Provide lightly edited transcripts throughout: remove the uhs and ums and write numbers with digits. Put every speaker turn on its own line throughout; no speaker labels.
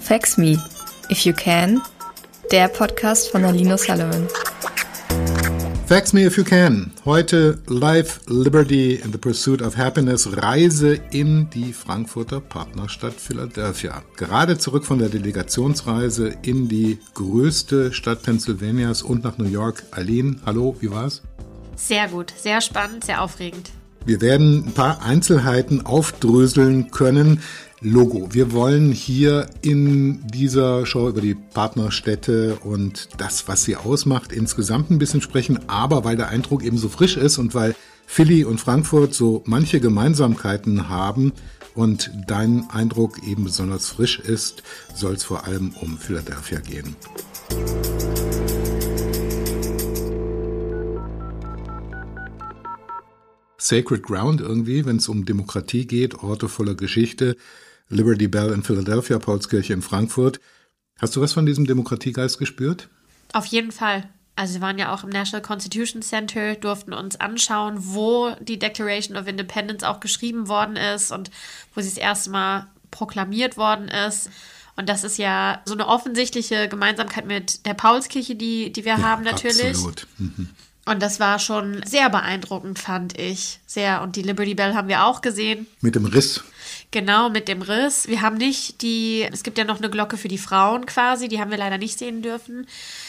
Fax Me, If You Can, der Podcast von Alino Sullivan.
Fax Me If You Can. Heute Life, Liberty and the Pursuit of Happiness. Reise in die Frankfurter Partnerstadt Philadelphia. Gerade zurück von der Delegationsreise in die größte Stadt Pennsylvanias und nach New York. Aline, hallo, wie war's?
Sehr gut, sehr spannend, sehr aufregend.
Wir werden ein paar Einzelheiten aufdröseln können. Logo. Wir wollen hier in dieser Show über die Partnerstädte und das, was sie ausmacht, insgesamt ein bisschen sprechen. Aber weil der Eindruck eben so frisch ist und weil Philly und Frankfurt so manche Gemeinsamkeiten haben und dein Eindruck eben besonders frisch ist, soll es vor allem um Philadelphia gehen. Sacred Ground irgendwie, wenn es um Demokratie geht, Orte voller Geschichte. Liberty Bell in Philadelphia, Paulskirche in Frankfurt. Hast du was von diesem Demokratiegeist gespürt?
Auf jeden Fall. Also wir waren ja auch im National Constitution Center, durften uns anschauen, wo die Declaration of Independence auch geschrieben worden ist und wo sie das erste Mal proklamiert worden ist. Und das ist ja so eine offensichtliche Gemeinsamkeit mit der Paulskirche, die wir haben natürlich.
Absolut. Mhm.
Und das war schon sehr beeindruckend, fand ich. Sehr. Und die Liberty Bell haben wir auch gesehen.
Mit dem Riss.
Genau, mit dem Riss. Wir haben nicht es gibt ja noch eine Glocke für die Frauen quasi, die haben wir leider nicht sehen dürfen.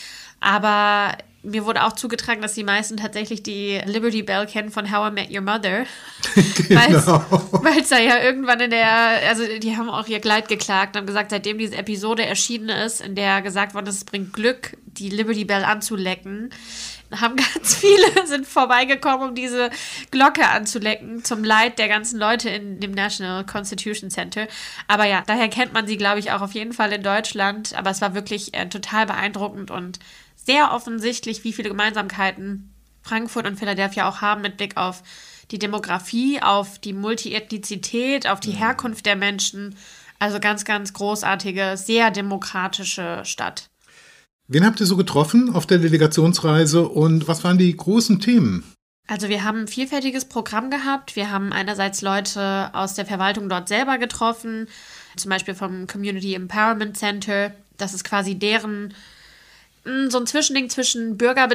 Aber mir wurde auch zugetragen, dass die meisten tatsächlich die Liberty Bell kennen von How I Met Your Mother.
Genau.
Weil es da ja irgendwann also die haben auch ihr Kleid geklagt und haben gesagt, seitdem diese Episode erschienen ist, in der gesagt worden ist, es bringt Glück, die Liberty Bell anzulecken, haben ganz viele, sind vorbeigekommen, um diese Glocke anzulecken, zum Leid der ganzen Leute in dem National Constitution Center. Aber ja, daher kennt man sie, glaube ich, auch auf jeden Fall in Deutschland. Aber es war wirklich total beeindruckend und sehr offensichtlich, wie viele Gemeinsamkeiten Frankfurt und Philadelphia auch haben mit Blick auf die Demografie, auf die Multiethnizität, auf die Herkunft der Menschen. Also ganz, ganz großartige, sehr demokratische Stadt.
Wen habt ihr so getroffen auf der Delegationsreise und was waren die großen Themen?
Also wir haben ein vielfältiges Programm gehabt. Wir haben einerseits Leute aus der Verwaltung dort selber getroffen, zum Beispiel vom Community Empowerment Center. Das ist quasi deren, so ein Zwischending zwischen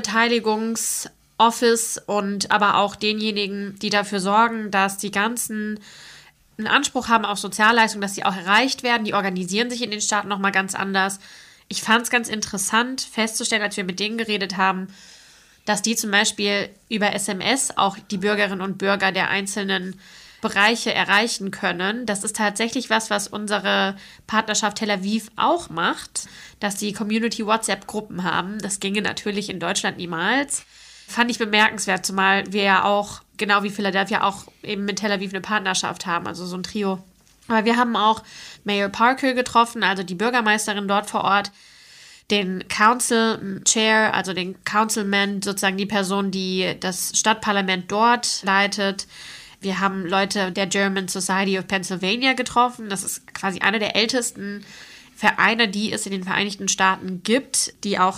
Bürgerbeteiligungsoffice und aber auch denjenigen, die dafür sorgen, dass die ganzen einen Anspruch haben auf Sozialleistungen, dass sie auch erreicht werden. Die organisieren sich in den Staaten nochmal ganz anders. Ich fand es ganz interessant festzustellen, als wir mit denen geredet haben, dass die zum Beispiel über SMS auch die Bürgerinnen und Bürger der einzelnen Bereiche erreichen können. Das ist tatsächlich was unsere Partnerschaft Tel Aviv auch macht, dass die Community-WhatsApp-Gruppen haben. Das ginge natürlich in Deutschland niemals. Fand ich bemerkenswert, zumal wir ja auch, genau wie Philadelphia, auch eben mit Tel Aviv eine Partnerschaft haben, also so ein Trio. Aber wir haben auch Mayor Parker getroffen, also die Bürgermeisterin dort vor Ort, den Council Chair, also den Councilman, sozusagen die Person, die das Stadtparlament dort leitet. Wir haben Leute der German Society of Pennsylvania getroffen. Das ist quasi einer der ältesten Vereine, die es in den Vereinigten Staaten gibt, die auch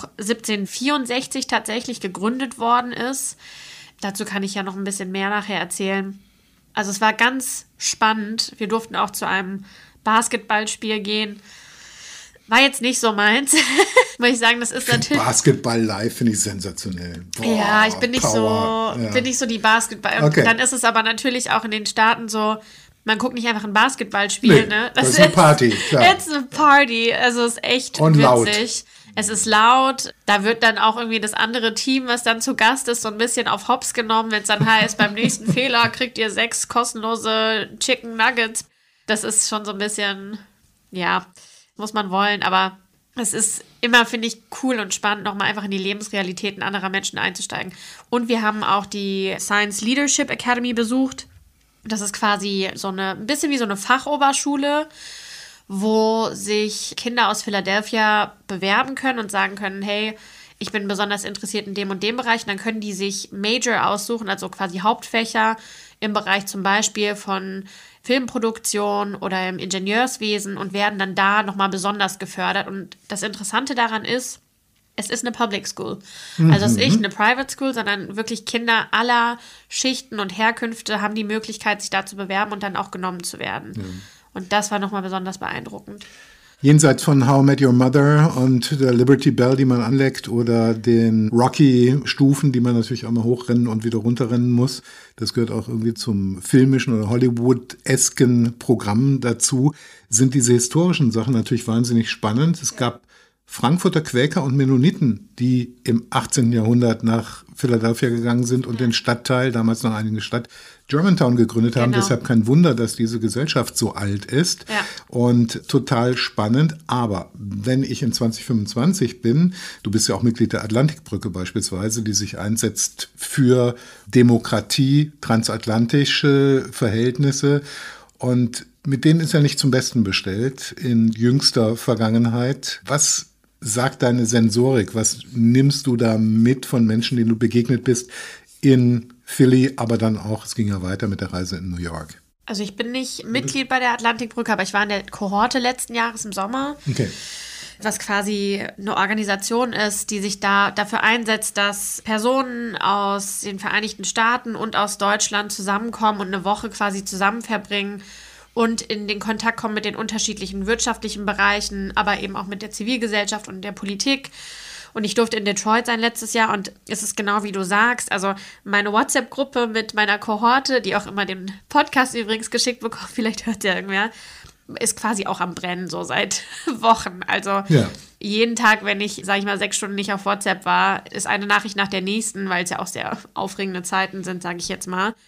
1764 tatsächlich gegründet worden ist. Dazu kann ich ja noch ein bisschen mehr nachher erzählen. Also es war ganz spannend. Wir durften auch zu einem Basketballspiel gehen. War jetzt nicht so meins, muss ich sagen. Das ist natürlich
Basketball live finde ich sensationell. Boah,
ja, ich bin nicht so die Basketball.
Okay.
Und dann ist es aber natürlich auch in den Staaten so, man guckt nicht einfach ein Basketballspiel.
Nee,
Ne?
das ist eine Party, klar.
It's a party. Also es ist echt
und
witzig.
Laut.
Es ist laut. Da wird dann auch irgendwie das andere Team, was dann zu Gast ist, so ein bisschen auf Hops genommen, wenn es dann heißt, beim nächsten Fehler kriegt ihr 6 kostenlose Chicken Nuggets. Das ist schon so ein bisschen, ja, muss man wollen, aber es ist immer, finde ich, cool und spannend, nochmal einfach in die Lebensrealitäten anderer Menschen einzusteigen. Und wir haben auch die Science Leadership Academy besucht. Das ist quasi ein bisschen wie so eine Fachoberschule, wo sich Kinder aus Philadelphia bewerben können und sagen können, hey, ich bin besonders interessiert in dem und dem Bereich. Und dann können die sich Major aussuchen, also quasi Hauptfächer im Bereich zum Beispiel von Filmproduktion oder im Ingenieurswesen und werden dann da nochmal besonders gefördert. Und das Interessante daran ist, es ist eine Public School. Also es ist nicht eine Private School, sondern wirklich Kinder aller Schichten und Herkünfte haben die Möglichkeit, sich da zu bewerben und dann auch genommen zu werden. Und das war nochmal besonders beeindruckend.
Jenseits von How I Met Your Mother und der Liberty Bell, die man anleckt, oder den Rocky-Stufen, die man natürlich auch mal hochrennen und wieder runterrennen muss. Das gehört auch irgendwie zum filmischen oder Hollywood-esken Programm dazu. Sind diese historischen Sachen natürlich wahnsinnig spannend. Es gab Frankfurter Quäker und Mennoniten, die im 18. Jahrhundert nach Philadelphia gegangen sind und den Stadtteil, damals noch eine Stadt, Germantown gegründet haben.
Genau.
Deshalb kein Wunder, dass diese Gesellschaft so alt ist und total spannend. Aber wenn ich in 2025 bin, du bist ja auch Mitglied der Atlantikbrücke beispielsweise, die sich einsetzt für Demokratie, transatlantische Verhältnisse, und mit denen ist ja nicht zum Besten bestellt in jüngster Vergangenheit. Was sagt deine Sensorik? Was nimmst du da mit von Menschen, denen du begegnet bist in Philly, aber dann auch, es ging ja weiter mit der Reise in New York?
Also ich bin nicht Mitglied bei der Atlantikbrücke, aber ich war in der Kohorte letzten Jahres im Sommer.
Okay.
Was quasi eine Organisation ist, die sich dafür einsetzt, dass Personen aus den Vereinigten Staaten und aus Deutschland zusammenkommen und eine Woche quasi zusammen verbringen und in den Kontakt kommen mit den unterschiedlichen wirtschaftlichen Bereichen, aber eben auch mit der Zivilgesellschaft und der Politik. Und ich durfte in Detroit sein letztes Jahr, und es ist genau wie du sagst, also meine WhatsApp-Gruppe mit meiner Kohorte, die auch immer den Podcast übrigens geschickt bekommt, vielleicht hört ja irgendwer, ist quasi auch am Brennen, so seit Wochen. Also jeden Tag, wenn ich, sage ich mal, 6 Stunden nicht auf WhatsApp war, ist eine Nachricht nach der nächsten, weil es ja auch sehr aufregende Zeiten sind, sage ich jetzt mal.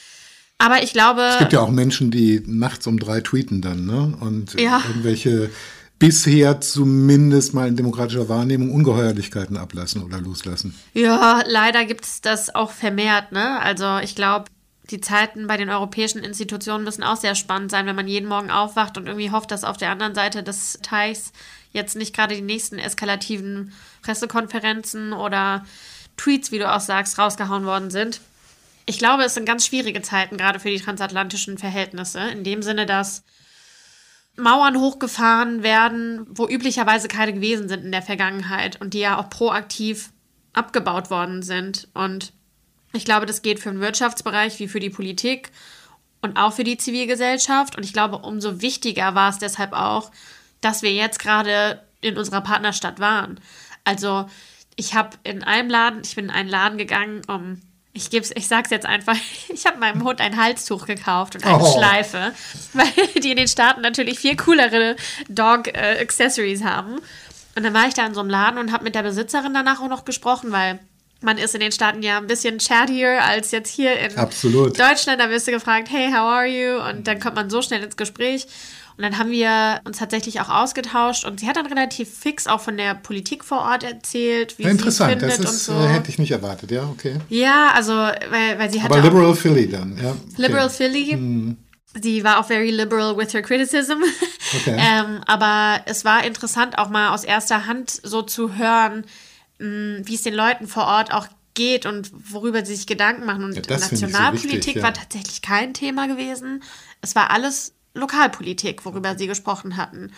Aber ich glaube...
Es gibt ja auch Menschen, die nachts um 3 tweeten dann, ne? Und irgendwelche bisher zumindest mal in demokratischer Wahrnehmung Ungeheuerlichkeiten ablassen oder loslassen.
Ja, leider gibt es das auch vermehrt, ne? Also ich glaube, die Zeiten bei den europäischen Institutionen müssen auch sehr spannend sein, wenn man jeden Morgen aufwacht und irgendwie hofft, dass auf der anderen Seite des Teichs jetzt nicht gerade die nächsten eskalativen Pressekonferenzen oder Tweets, wie du auch sagst, rausgehauen worden sind. Ich glaube, es sind ganz schwierige Zeiten, gerade für die transatlantischen Verhältnisse, in dem Sinne, dass Mauern hochgefahren werden, wo üblicherweise keine gewesen sind in der Vergangenheit und die ja auch proaktiv abgebaut worden sind. Und ich glaube, das geht für den Wirtschaftsbereich wie für die Politik und auch für die Zivilgesellschaft. Und ich glaube, umso wichtiger war es deshalb auch, dass wir jetzt gerade in unserer Partnerstadt waren. Also ich bin in einen Laden gegangen, ich sag's jetzt einfach, ich habe meinem Hund ein Halstuch gekauft und eine Schleife, weil die in den Staaten natürlich viel coolere Dog-Accessories haben. Und dann war ich da in so einem Laden und habe mit der Besitzerin danach auch noch gesprochen, weil man ist in den Staaten ja ein bisschen chattier als jetzt hier in Deutschland. Da wirst du gefragt, hey, how are you? Und dann kommt man so schnell ins Gespräch. Und dann haben wir uns tatsächlich auch ausgetauscht. Und sie hat dann relativ fix auch von der Politik vor Ort erzählt, wie sie es findet
das ist,
und so.
Hätte ich nicht erwartet, ja, okay.
Ja, also, weil sie hat
aber Liberal Philly dann, ja. Okay.
Liberal Philly. Sie war auch very liberal with her criticism.
Okay.
Aber es war interessant, auch mal aus erster Hand so zu hören, wie es den Leuten vor Ort auch geht und worüber sie sich Gedanken machen. Und Nationalpolitik so wichtig, war tatsächlich kein Thema gewesen. Es war alles Lokalpolitik, worüber sie gesprochen hatten.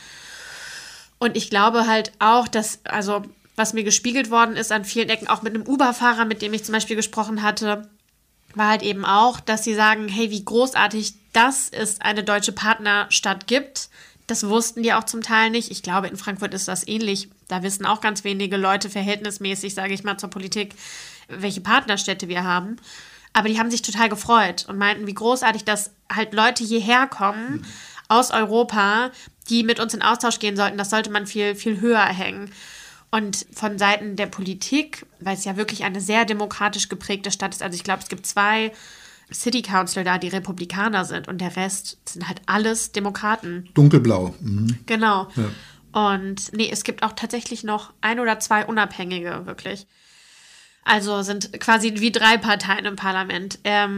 Und ich glaube halt auch, dass, also was mir gespiegelt worden ist an vielen Ecken, auch mit einem Uber-Fahrer, mit dem ich zum Beispiel gesprochen hatte, war halt eben auch, dass sie sagen, hey, wie großartig das ist, eine deutsche Partnerstadt gibt. Das wussten die auch zum Teil nicht. Ich glaube, in Frankfurt ist das ähnlich. Da wissen auch ganz wenige Leute verhältnismäßig, sage ich mal, zur Politik, welche Partnerstädte wir haben. Aber die haben sich total gefreut und meinten, wie großartig, dass halt Leute hierher kommen aus Europa, die mit uns in Austausch gehen sollten. Das sollte man viel, viel höher hängen. Und von Seiten der Politik, weil es ja wirklich eine sehr demokratisch geprägte Stadt ist, also ich glaube, es gibt 2 City Council da, die Republikaner sind und der Rest sind halt alles Demokraten.
Dunkelblau. Mhm.
Genau. Ja. Und nee, es gibt auch tatsächlich noch 1 oder 2 Unabhängige, wirklich. Also sind quasi wie 3 Parteien im Parlament.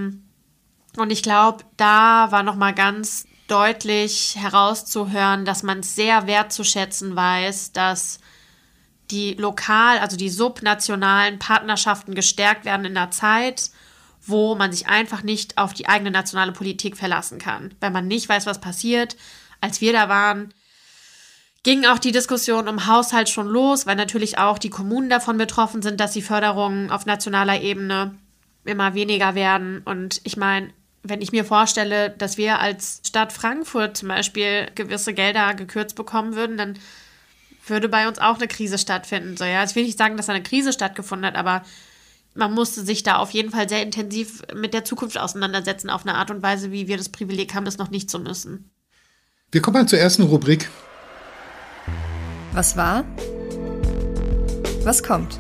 Und ich glaube, da war nochmal ganz deutlich herauszuhören, dass man es sehr wertzuschätzen weiß, dass die also die subnationalen Partnerschaften gestärkt werden in einer Zeit, wo man sich einfach nicht auf die eigene nationale Politik verlassen kann. Wenn man nicht weiß, was passiert. Als wir da waren, ging auch die Diskussion um Haushalt schon los, weil natürlich auch die Kommunen davon betroffen sind, dass die Förderungen auf nationaler Ebene immer weniger werden. Und ich meine, wenn ich mir vorstelle, dass wir als Stadt Frankfurt zum Beispiel gewisse Gelder gekürzt bekommen würden, dann würde bei uns auch eine Krise stattfinden. So, ja. Ich will nicht sagen, dass eine Krise stattgefunden hat, aber man musste sich da auf jeden Fall sehr intensiv mit der Zukunft auseinandersetzen, auf eine Art und Weise, wie wir das Privileg haben, das noch nicht zu müssen.
Wir kommen mal zur ersten Rubrik.
Was war? Was kommt?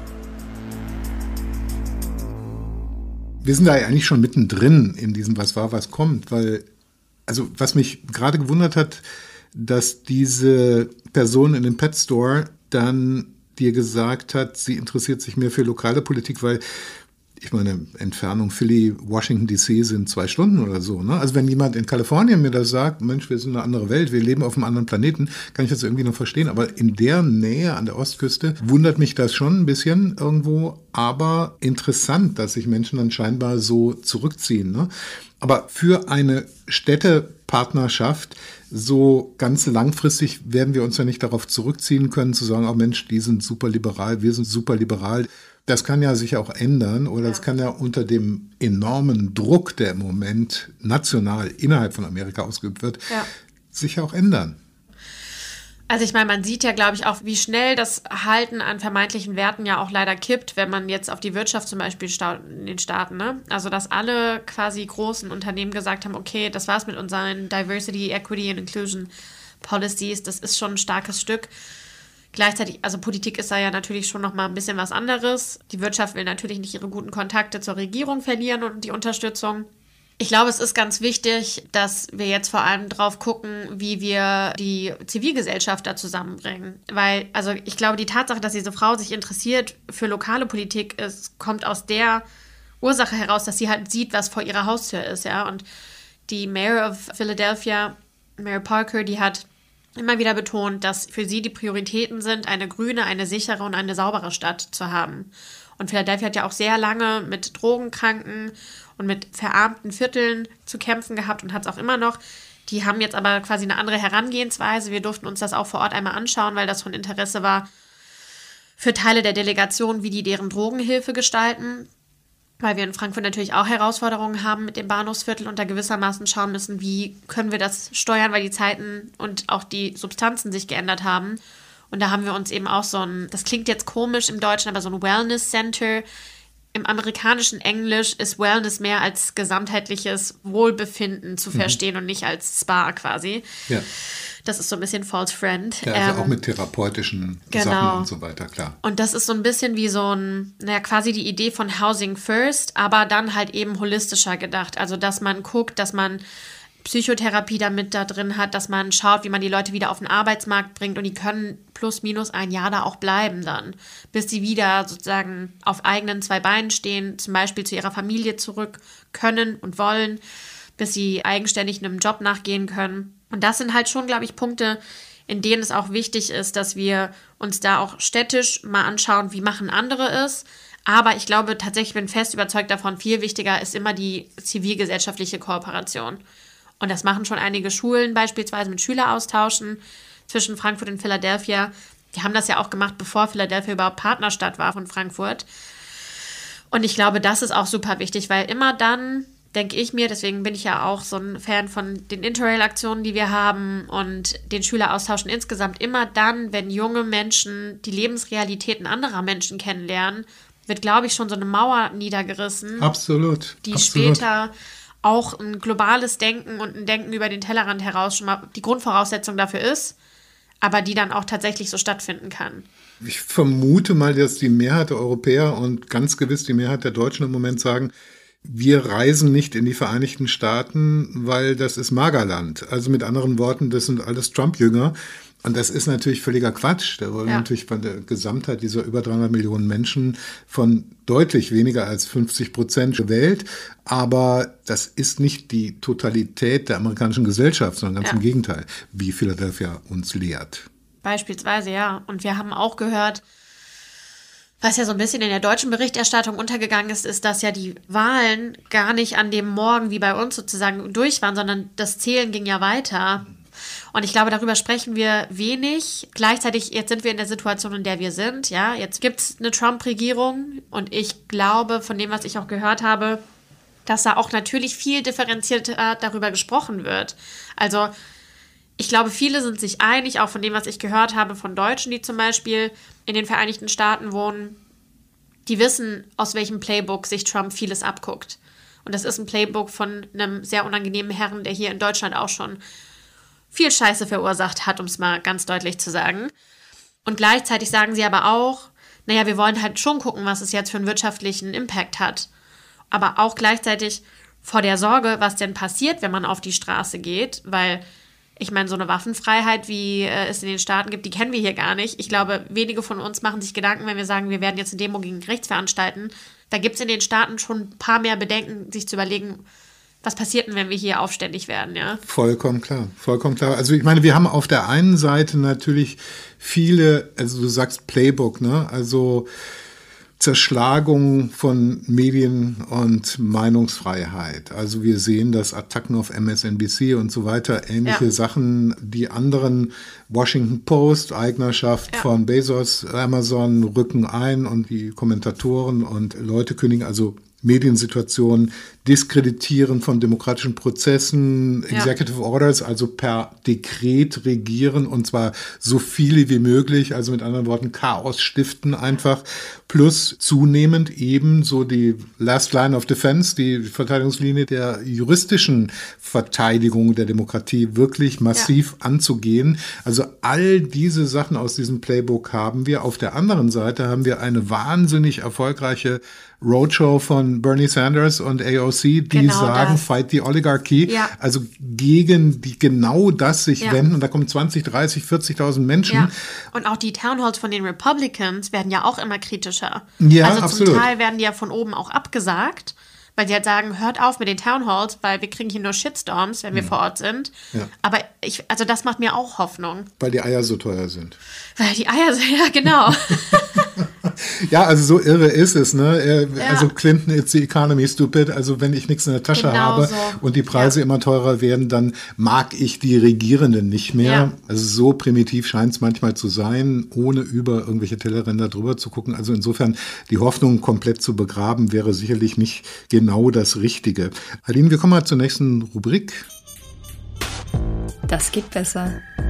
Wir sind da ja eigentlich schon mittendrin in diesem Was war, was kommt, weil, also was mich gerade gewundert hat, dass diese Person in dem Pet Store dann dir gesagt hat, sie interessiert sich mehr für lokale Politik, weil, ich meine, Entfernung Philly, Washington DC sind 2 Stunden oder so. Ne? Also wenn jemand in Kalifornien mir das sagt, Mensch, wir sind eine andere Welt, wir leben auf einem anderen Planeten, kann ich das irgendwie noch verstehen. Aber in der Nähe an der Ostküste wundert mich das schon ein bisschen irgendwo. Aber interessant, dass sich Menschen dann scheinbar so zurückziehen. Ne? Aber für eine Städtepartnerschaft so ganz langfristig werden wir uns ja nicht darauf zurückziehen können, zu sagen, oh Mensch, die sind super liberal, wir sind super liberal. Das kann ja sich auch ändern oder es kann ja unter dem enormen Druck, der im Moment national innerhalb von Amerika ausgeübt wird, sich auch ändern.
Also ich meine, man sieht ja, glaube ich, auch, wie schnell das Halten an vermeintlichen Werten ja auch leider kippt, wenn man jetzt auf die Wirtschaft zum Beispiel in den Staaten, ne? Also dass alle quasi großen Unternehmen gesagt haben, okay, das war's mit unseren Diversity, Equity and Inclusion Policies, das ist schon ein starkes Stück. Gleichzeitig, also Politik ist da ja natürlich schon nochmal ein bisschen was anderes. Die Wirtschaft will natürlich nicht ihre guten Kontakte zur Regierung verlieren und die Unterstützung. Ich glaube, es ist ganz wichtig, dass wir jetzt vor allem drauf gucken, wie wir die Zivilgesellschaft da zusammenbringen. Weil, also ich glaube, die Tatsache, dass diese Frau sich interessiert für lokale Politik, kommt aus der Ursache heraus, dass sie halt sieht, was vor ihrer Haustür ist, ja. Und die Mayor of Philadelphia, Mayor Parker, die hat immer wieder betont, dass für sie die Prioritäten sind, eine grüne, eine sichere und eine saubere Stadt zu haben. Und Philadelphia hat ja auch sehr lange mit Drogenkranken und mit verarmten Vierteln zu kämpfen gehabt und hat es auch immer noch. Die haben jetzt aber quasi eine andere Herangehensweise. Wir durften uns das auch vor Ort einmal anschauen, weil das von Interesse war für Teile der Delegation, wie die deren Drogenhilfe gestalten. Weil wir in Frankfurt natürlich auch Herausforderungen haben mit dem Bahnhofsviertel und da gewissermaßen schauen müssen, wie können wir das steuern, weil die Zeiten und auch die Substanzen sich geändert haben. Und da haben wir uns eben auch das klingt jetzt komisch im Deutschen, aber so ein Wellness Center. Im amerikanischen Englisch ist Wellness mehr als gesamtheitliches Wohlbefinden zu verstehen und nicht als Spa quasi. Ja. Das ist so ein bisschen false friend.
Ja, also auch mit therapeutischen Sachen und so weiter, klar.
Und das ist so ein bisschen wie quasi die Idee von Housing First, aber dann halt eben holistischer gedacht. Also, dass man guckt, dass man Psychotherapie damit da drin hat, dass man schaut, wie man die Leute wieder auf den Arbeitsmarkt bringt und die können plus minus ein Jahr da auch bleiben dann, bis sie wieder sozusagen auf eigenen 2 Beinen stehen, zum Beispiel zu ihrer Familie zurück können und wollen, bis sie eigenständig einem Job nachgehen können. Und das sind halt schon, glaube ich, Punkte, in denen es auch wichtig ist, dass wir uns da auch städtisch mal anschauen, wie machen andere es. Aber ich glaube tatsächlich, bin fest überzeugt davon, viel wichtiger ist immer die zivilgesellschaftliche Kooperation. Und das machen schon einige Schulen beispielsweise mit Schüleraustauschen zwischen Frankfurt und Philadelphia. Die haben das ja auch gemacht, bevor Philadelphia überhaupt Partnerstadt war von Frankfurt. Und ich glaube, das ist auch super wichtig, weil immer dann, denke ich mir, deswegen bin ich ja auch so ein Fan von den Interrail-Aktionen, die wir haben und den Schüleraustauschen insgesamt, immer dann, wenn junge Menschen die Lebensrealitäten anderer Menschen kennenlernen, wird, glaube ich, schon so eine Mauer niedergerissen.
Absolut.
Die später auch ein globales Denken und ein Denken über den Tellerrand heraus schon mal die Grundvoraussetzung dafür ist, aber die dann auch tatsächlich so stattfinden kann.
Ich vermute mal, dass die Mehrheit der Europäer und ganz gewiss die Mehrheit der Deutschen im Moment sagen, wir reisen nicht in die Vereinigten Staaten, weil das ist Magerland. Also mit anderen Worten, das sind alles Trump-Jünger. Und das ist natürlich völliger Quatsch. Da wollen natürlich von der Gesamtheit dieser über 300 Millionen Menschen von deutlich weniger als 50% gewählt. Aber das ist nicht die Totalität der amerikanischen Gesellschaft, sondern ganz im Gegenteil, wie Philadelphia uns lehrt.
Beispielsweise, ja. Und wir haben auch gehört, was ja so ein bisschen in der deutschen Berichterstattung untergegangen ist, dass ja die Wahlen gar nicht an dem Morgen wie bei uns sozusagen durch waren, sondern das Zählen ging ja weiter. Und ich glaube, darüber sprechen wir wenig. Gleichzeitig, jetzt sind wir in der Situation, in der wir sind. Ja, jetzt gibt es eine Trump-Regierung und ich glaube, von dem, was ich auch gehört habe, dass da auch natürlich viel differenzierter darüber gesprochen wird. Also ich glaube, viele sind sich einig, auch von dem, was ich gehört habe von Deutschen, die zum Beispiel in den Vereinigten Staaten wohnen, die wissen, aus welchem Playbook sich Trump vieles abguckt. Und das ist ein Playbook von einem sehr unangenehmen Herrn, der hier in Deutschland auch schon viel Scheiße verursacht hat, um es mal ganz deutlich zu sagen. Und gleichzeitig sagen sie aber auch, naja, wir wollen halt schon gucken, was es jetzt für einen wirtschaftlichen Impact hat. Aber auch gleichzeitig vor der Sorge, was denn passiert, wenn man auf die Straße geht, weil ich meine, so eine Waffenfreiheit, wie es in den Staaten gibt, die kennen wir hier gar nicht. Ich glaube, wenige von uns machen sich Gedanken, wenn wir sagen, wir werden jetzt eine Demo gegen rechts veranstalten. Da gibt es in den Staaten schon ein paar mehr Bedenken, sich zu überlegen, was passiert denn, wenn wir hier aufständig werden, ja?
Vollkommen klar, vollkommen klar. Also ich meine, wir haben auf der einen Seite natürlich viele, also du sagst Playbook, ne? Also Zerschlagung von Medien und Meinungsfreiheit. Also wir sehen, dass Attacken auf MSNBC und so weiter, ähnliche Sachen, die anderen Washington Post, Eignerschaft von Bezos, Amazon rücken ein und die Kommentatoren und Leute kündigen, also Mediensituationen, Diskreditieren von demokratischen Prozessen, Executive Orders, also per Dekret regieren und zwar so viele wie möglich, also mit anderen Worten Chaos stiften einfach, plus zunehmend eben so die Last Line of Defense, die Verteidigungslinie der juristischen Verteidigung der Demokratie wirklich massiv anzugehen. Also all diese Sachen aus diesem Playbook haben wir. Auf der anderen Seite haben wir eine wahnsinnig erfolgreiche Roadshow von Bernie Sanders und AOC, die sagen, fight the oligarchy, also gegen die genau das sich wenden. Und da kommen 20, 30, 40.000 Menschen.
Ja. Und auch die Townhalls von den Republicans werden ja auch immer kritischer.
Ja,
also
absolut.
Zum Teil werden die ja von oben auch abgesagt, weil sie halt sagen, hört auf mit den Townhalls, weil wir kriegen hier nur Shitstorms, wenn wir vor Ort sind. Ja. Aber also das macht mir auch Hoffnung.
Weil die Eier so teuer sind.
Weil die Eier so, ja genau.
Ja, also so irre ist es, ne? Also Clinton, it's the economy, stupid. Also wenn ich nichts in der Tasche habe und die Preise immer teurer werden, dann mag ich die Regierenden nicht mehr. Ja. Also so primitiv scheint es manchmal zu sein, ohne über irgendwelche Tellerränder drüber zu gucken. Also insofern die Hoffnung komplett zu begraben, wäre sicherlich nicht genau das Richtige. Aline, wir kommen mal zur nächsten Rubrik.
Das geht besser.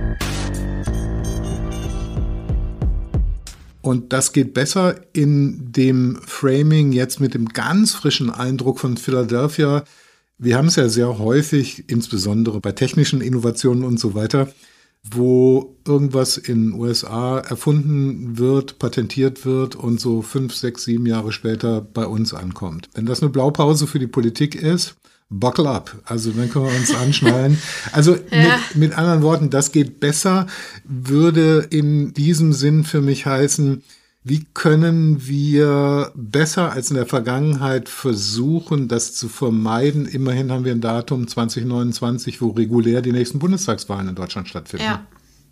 Und das geht besser in dem Framing jetzt mit dem ganz frischen Eindruck von Philadelphia. Wir haben es ja sehr häufig, insbesondere bei technischen Innovationen und so weiter, wo irgendwas in den USA erfunden wird, patentiert wird und so 5, 6, 7 Jahre später bei uns ankommt. Wenn das eine Blaupause für die Politik ist, buckle up. Also dann können wir uns anschnallen. Also mit anderen Worten, das geht besser, würde in diesem Sinn für mich heißen, wie können wir besser als in der Vergangenheit versuchen, das zu vermeiden? Immerhin haben wir ein Datum 2029, wo regulär die nächsten Bundestagswahlen in Deutschland stattfinden.
Ja.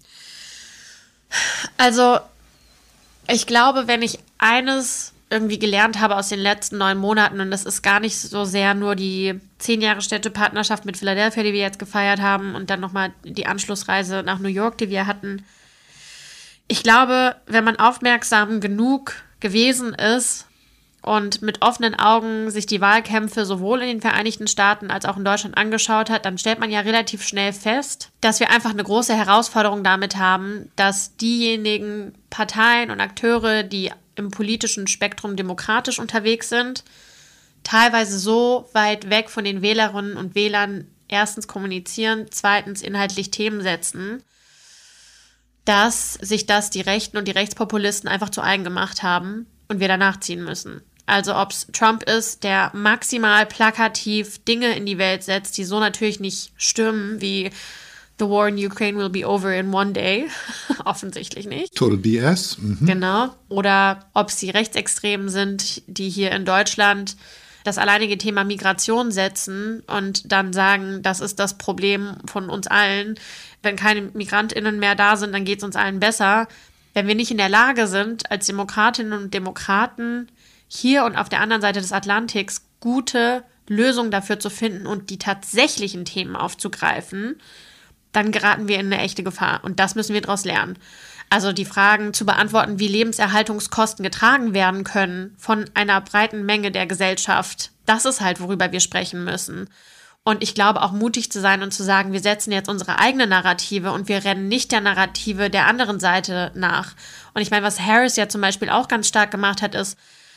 Also ich glaube, wenn ich eines irgendwie gelernt habe aus den letzten 9 Monaten, und das ist gar nicht so sehr nur die 10 Jahre Städtepartnerschaft mit Philadelphia, die wir jetzt gefeiert haben, und dann nochmal die Anschlussreise nach New York, die wir hatten. Ich glaube, wenn man aufmerksam genug gewesen ist und mit offenen Augen sich die Wahlkämpfe sowohl in den Vereinigten Staaten als auch in Deutschland angeschaut hat, dann stellt man ja relativ schnell fest, dass wir einfach eine große Herausforderung damit haben, dass diejenigen Parteien und Akteure, die im politischen Spektrum demokratisch unterwegs sind, teilweise so weit weg von den Wählerinnen und Wählern erstens kommunizieren, zweitens inhaltlich Themen setzen, dass sich das die Rechten und die Rechtspopulisten einfach zu eigen gemacht haben und wir danach ziehen müssen. Also ob es Trump ist, der maximal plakativ Dinge in die Welt setzt, die so natürlich nicht stimmen, wie The war in Ukraine will be over in one day. Offensichtlich nicht.
Total BS. Mhm.
Genau. Oder ob sie Rechtsextremen sind, die hier in Deutschland das alleinige Thema Migration setzen und dann sagen, das ist das Problem von uns allen. Wenn keine MigrantInnen mehr da sind, dann geht es uns allen besser. Wenn wir nicht in der Lage sind, als Demokratinnen und Demokraten hier und auf der anderen Seite des Atlantiks gute Lösungen dafür zu finden und die tatsächlichen Themen aufzugreifen, dann geraten wir in eine echte Gefahr. Und das müssen wir daraus lernen. Also die Fragen zu beantworten, wie Lebenserhaltungskosten getragen werden können von einer breiten Menge der Gesellschaft, das ist halt, worüber wir sprechen müssen. Und ich glaube auch mutig zu sein und zu sagen, wir setzen jetzt unsere eigene Narrative und wir rennen nicht der Narrative der anderen Seite nach. Und ich meine, was Harris ja zum Beispiel auch ganz stark gemacht hat, ist,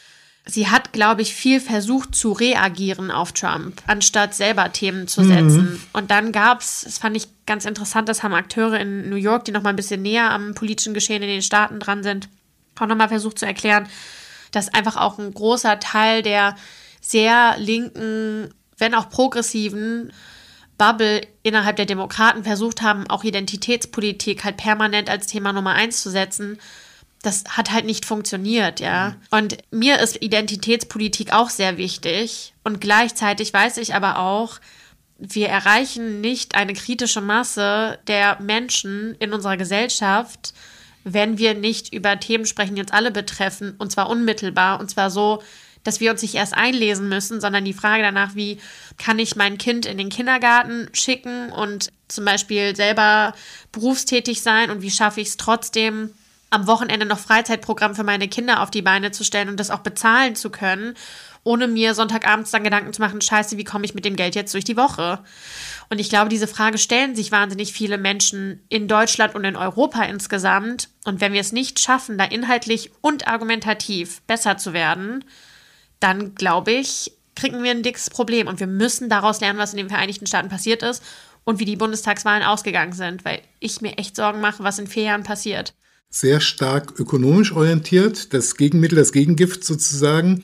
sie hat, glaube ich, viel versucht zu reagieren auf Trump, anstatt selber Themen zu setzen. Und dann gab's, das fand ich ganz interessant, das haben Akteure in New York, die noch mal ein bisschen näher am politischen Geschehen in den Staaten dran sind, auch noch mal versucht zu erklären, dass einfach auch ein großer Teil der sehr linken, wenn auch progressiven Bubble innerhalb der Demokraten versucht haben, auch Identitätspolitik halt permanent als Thema Nummer 1 zu setzen. Das hat halt nicht funktioniert, ja. Und mir ist Identitätspolitik auch sehr wichtig. Und gleichzeitig weiß ich aber auch, wir erreichen nicht eine kritische Masse der Menschen in unserer Gesellschaft, wenn wir nicht über Themen sprechen, die uns alle betreffen, und zwar unmittelbar, und zwar so, dass wir uns nicht erst einlesen müssen, sondern die Frage danach, wie kann ich mein Kind in den Kindergarten schicken und zum Beispiel selber berufstätig sein und wie schaffe ich es trotzdem, am Wochenende noch Freizeitprogramm für meine Kinder auf die Beine zu stellen und das auch bezahlen zu können, ohne mir Sonntagabends dann Gedanken zu machen, scheiße, wie komme ich mit dem Geld jetzt durch die Woche? Und ich glaube, diese Frage stellen sich wahnsinnig viele Menschen in Deutschland und in Europa insgesamt. Und wenn wir es nicht schaffen, da inhaltlich und argumentativ besser zu werden, dann, glaube ich, kriegen wir ein dickes Problem. Und wir müssen daraus lernen, was in den Vereinigten Staaten passiert ist und wie die Bundestagswahlen ausgegangen sind, weil ich mir echt Sorgen mache, was in 4 Jahren passiert.
Sehr stark ökonomisch orientiert, das Gegenmittel, das Gegengift sozusagen.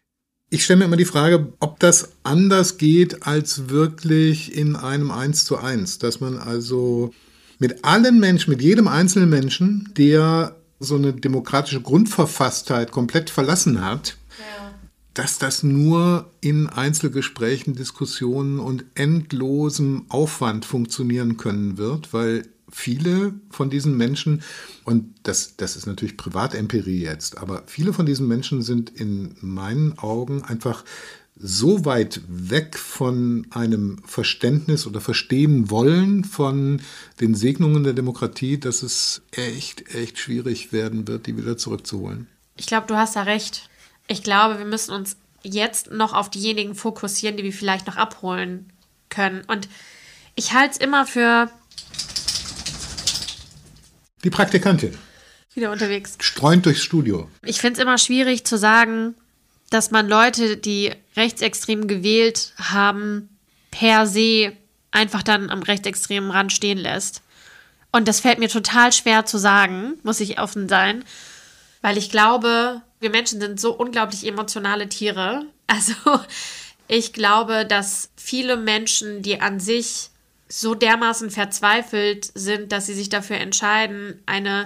Ich stelle mir immer die Frage, ob das anders geht als wirklich in einem 1:1, dass man also mit allen Menschen, mit jedem einzelnen Menschen, der so eine demokratische Grundverfasstheit komplett verlassen hat, dass das nur in Einzelgesprächen, Diskussionen und endlosem Aufwand funktionieren können wird, weil viele von diesen Menschen, und das ist natürlich Privatempirie jetzt, aber viele von diesen Menschen sind in meinen Augen einfach so weit weg von einem Verständnis oder Verstehen wollen von den Segnungen der Demokratie, dass es echt schwierig werden wird, die wieder zurückzuholen.
Ich glaube, du hast da recht. Ich glaube, wir müssen uns jetzt noch auf diejenigen fokussieren, die wir vielleicht noch abholen können. Und ich halte es immer für...
Die Praktikantin.
Wieder unterwegs.
Streunt durchs Studio.
Ich finde es immer schwierig zu sagen, dass man Leute, die rechtsextrem gewählt haben, per se einfach dann am rechtsextremen Rand stehen lässt. Und das fällt mir total schwer zu sagen, muss ich offen sein, weil ich glaube, wir Menschen sind so unglaublich emotionale Tiere. Also ich glaube, dass viele Menschen, die an sich so dermaßen verzweifelt sind, dass sie sich dafür entscheiden, eine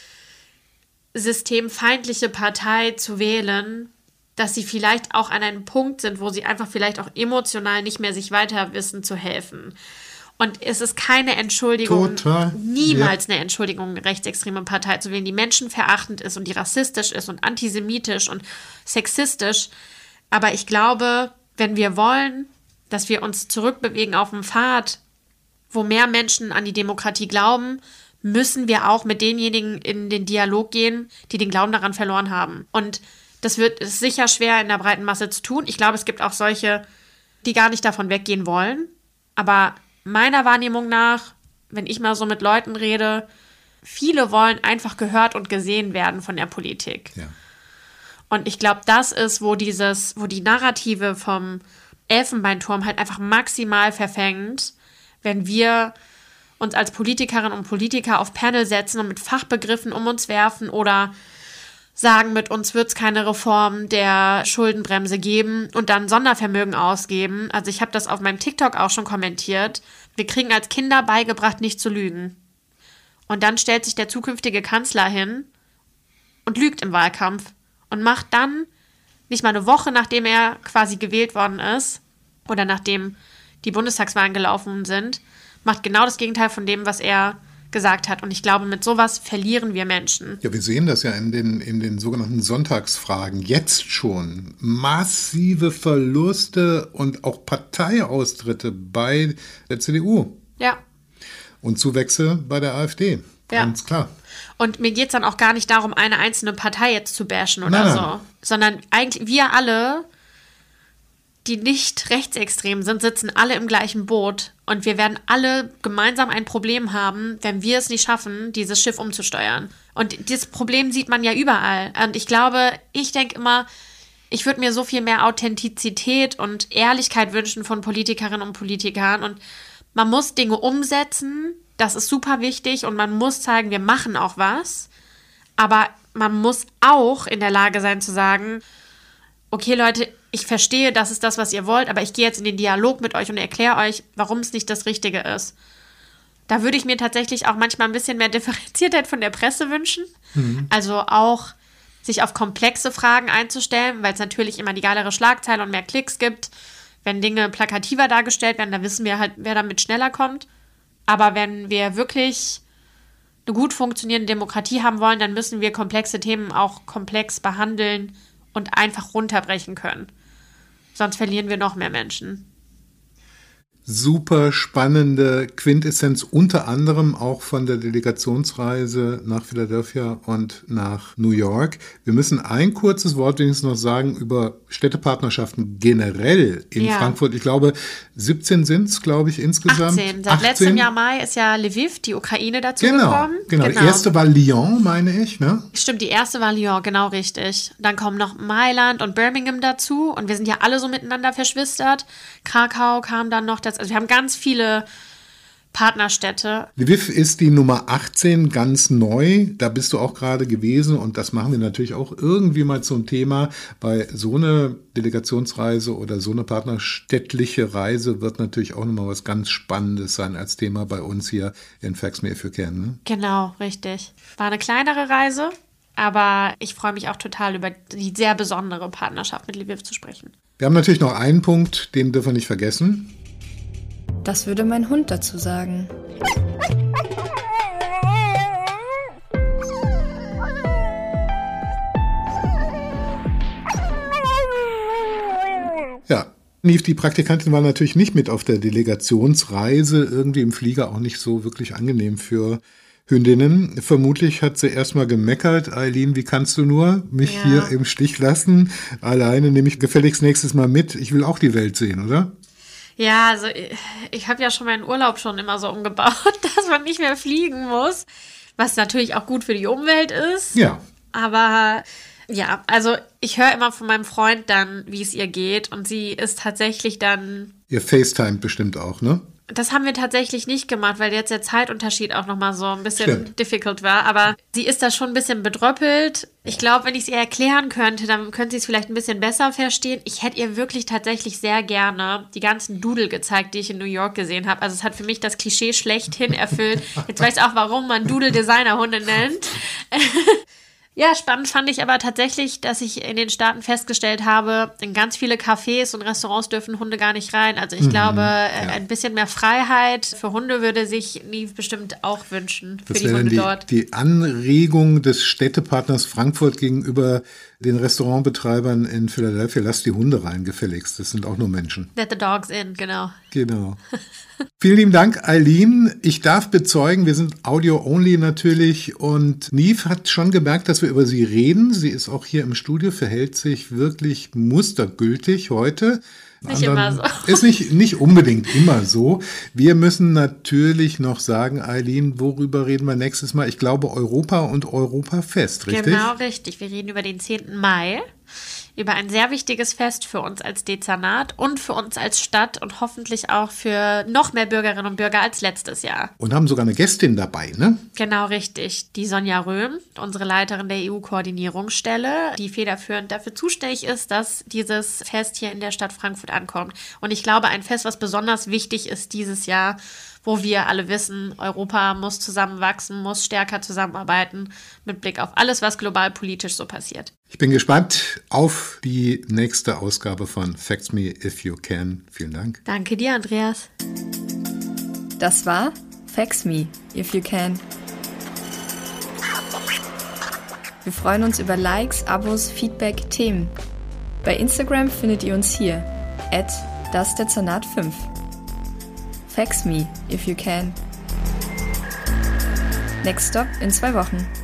systemfeindliche Partei zu wählen, dass sie vielleicht auch an einem Punkt sind, wo sie einfach vielleicht auch emotional nicht mehr sich weiter wissen zu helfen. Und es ist keine Entschuldigung, niemals eine Entschuldigung, eine rechtsextreme Partei zu wählen, die menschenverachtend ist und die rassistisch ist und antisemitisch und sexistisch. Aber ich glaube, wenn wir wollen, dass wir uns zurückbewegen auf einen Pfad, wo mehr Menschen an die Demokratie glauben, müssen wir auch mit denjenigen in den Dialog gehen, die den Glauben daran verloren haben. Und das ist sicher schwer in der breiten Masse zu tun. Ich glaube, es gibt auch solche, die gar nicht davon weggehen wollen. Aber meiner Wahrnehmung nach, wenn ich mal so mit Leuten rede, viele wollen einfach gehört und gesehen werden von der Politik.
Ja.
Und ich glaube, das ist, wo die Narrative vom Elfenbeinturm halt einfach maximal verfängt, wenn wir uns als Politikerinnen und Politiker auf Panel setzen und mit Fachbegriffen um uns werfen oder sagen, mit uns wird es keine Reform der Schuldenbremse geben und dann Sondervermögen ausgeben. Also ich habe das auf meinem TikTok auch schon kommentiert. Wir kriegen als Kinder beigebracht, nicht zu lügen. Und dann stellt sich der zukünftige Kanzler hin und lügt im Wahlkampf und macht dann, nicht mal eine Woche nachdem er quasi gewählt worden ist oder nachdem die Bundestagswahlen gelaufen sind, macht genau das Gegenteil von dem, was er gesagt hat. Und ich glaube, mit sowas verlieren wir Menschen.
Ja, wir sehen das ja in den sogenannten Sonntagsfragen jetzt schon. Massive Verluste und auch Parteiaustritte bei der CDU.
Ja.
Und Zuwächse bei der AfD. Ja. Ganz klar.
Und mir geht es dann auch gar nicht darum, eine einzelne Partei jetzt zu bashen oder so. Sondern eigentlich wir alle die nicht rechtsextrem sind, sitzen alle im gleichen Boot und wir werden alle gemeinsam ein Problem haben, wenn wir es nicht schaffen, dieses Schiff umzusteuern. Und dieses Problem sieht man ja überall. Und ich denke immer, ich würde mir so viel mehr Authentizität und Ehrlichkeit wünschen von Politikerinnen und Politikern. Und man muss Dinge umsetzen, das ist super wichtig und man muss zeigen, wir machen auch was. Aber man muss auch in der Lage sein zu sagen, okay Leute, ich verstehe, das ist das, was ihr wollt, aber ich gehe jetzt in den Dialog mit euch und erkläre euch, warum es nicht das Richtige ist. Da würde ich mir tatsächlich auch manchmal ein bisschen mehr Differenziertheit von der Presse wünschen. Mhm. Also auch sich auf komplexe Fragen einzustellen, weil es natürlich immer die geilere Schlagzeile und mehr Klicks gibt. Wenn Dinge plakativer dargestellt werden, dann wissen wir halt, wer damit schneller kommt. Aber wenn wir wirklich eine gut funktionierende Demokratie haben wollen, dann müssen wir komplexe Themen auch komplex behandeln und einfach runterbrechen können. Sonst verlieren wir noch mehr Menschen.
Super spannende Quintessenz, unter anderem auch von der Delegationsreise nach Philadelphia und nach New York. Wir müssen ein kurzes Wort wenigstens noch sagen über Städtepartnerschaften generell in Frankfurt. Ich glaube, 17 sind es, glaube ich, insgesamt.
18. Seit letztem Jahr Mai ist ja Lviv, die Ukraine, dazu gekommen.
Genau. Die erste war Lyon, meine ich, ne?
Stimmt, die erste war Lyon, genau richtig. Dann kommen noch Mailand und Birmingham dazu und wir sind ja alle so miteinander verschwistert. Krakau kam dann noch dazu. Also wir haben ganz viele Partnerstädte.
Lviv ist die Nummer 18, ganz neu. Da bist du auch gerade gewesen und das machen wir natürlich auch irgendwie mal zum Thema, weil so eine Delegationsreise oder so eine partnerstädtliche Reise wird natürlich auch nochmal was ganz Spannendes sein als Thema bei uns hier in Facts Me If You Can. Ne?
Genau, richtig. War eine kleinere Reise, aber ich freue mich auch total über die sehr besondere Partnerschaft mit Lviv zu sprechen.
Wir haben natürlich noch einen Punkt, den dürfen wir nicht vergessen.
Das würde mein Hund dazu sagen.
Ja, Niv, die Praktikantin war natürlich nicht mit auf der Delegationsreise, irgendwie im Flieger auch nicht so wirklich angenehm für Hündinnen. Vermutlich hat sie erstmal gemeckert, Eileen, wie kannst du nur mich hier im Stich lassen? Alleine nehme ich gefälligst nächstes Mal mit. Ich will auch die Welt sehen, oder?
Ja, also ich habe ja schon meinen Urlaub schon immer so umgebaut, dass man nicht mehr fliegen muss, was natürlich auch gut für die Umwelt ist.
Ja.
Aber ja, also ich höre immer von meinem Freund dann, wie es ihr geht und sie ist tatsächlich dann...
Ihr FaceTime bestimmt auch, ne?
Das haben wir tatsächlich nicht gemacht, weil jetzt der Zeitunterschied auch nochmal so ein bisschen difficult war. Aber sie ist da schon ein bisschen bedröppelt. Ich glaube, wenn ich es ihr erklären könnte, dann könnte sie es vielleicht ein bisschen besser verstehen. Ich hätte ihr wirklich tatsächlich sehr gerne die ganzen Doodle gezeigt, die ich in New York gesehen habe. Also es hat für mich das Klischee schlechthin erfüllt. Jetzt weiß ich auch, warum man Doodle Designerhunde nennt. Ja, spannend fand ich aber tatsächlich, dass ich in den Staaten festgestellt habe, in ganz viele Cafés und Restaurants dürfen Hunde gar nicht rein. Also ich glaube, ein bisschen mehr Freiheit für Hunde würde sich Niv bestimmt auch wünschen für die Hunde dort.
Die Anregung des Städtepartners Frankfurt gegenüber den Restaurantbetreibern in Philadelphia, lasst die Hunde rein, gefälligst. Das sind auch nur Menschen.
Let the dogs in, genau.
Genau. Vielen lieben Dank, Eileen. Ich darf bezeugen, wir sind Audio-only natürlich und Niv hat schon gemerkt, dass wir über sie reden. Sie ist auch hier im Studio, verhält sich wirklich mustergültig heute.
Nicht immer so.
Ist nicht unbedingt immer so. Wir müssen natürlich noch sagen, Eileen, worüber reden wir nächstes Mal? Ich glaube Europa und Europafest, richtig?
Genau, richtig. Wir reden über den 10. Mai. Über ein sehr wichtiges Fest für uns als Dezernat und für uns als Stadt und hoffentlich auch für noch mehr Bürgerinnen und Bürger als letztes Jahr.
Und haben sogar eine Gästin dabei, ne?
Genau, richtig. Die Sonja Röhm, unsere Leiterin der EU-Koordinierungsstelle, die federführend dafür zuständig ist, dass dieses Fest hier in der Stadt Frankfurt ankommt. Und ich glaube, ein Fest, was besonders wichtig ist dieses Jahr, wo wir alle wissen, Europa muss zusammenwachsen, muss stärker zusammenarbeiten mit Blick auf alles, was global politisch so passiert.
Ich bin gespannt auf die nächste Ausgabe von Facts Me If You Can. Vielen Dank.
Danke dir, Andreas.
Das war Facts Me If You Can. Wir freuen uns über Likes, Abos, Feedback, Themen. Bei Instagram findet ihr uns hier, @dasdezernat5. Facts Me If You Can. Next Stop in 2 Wochen.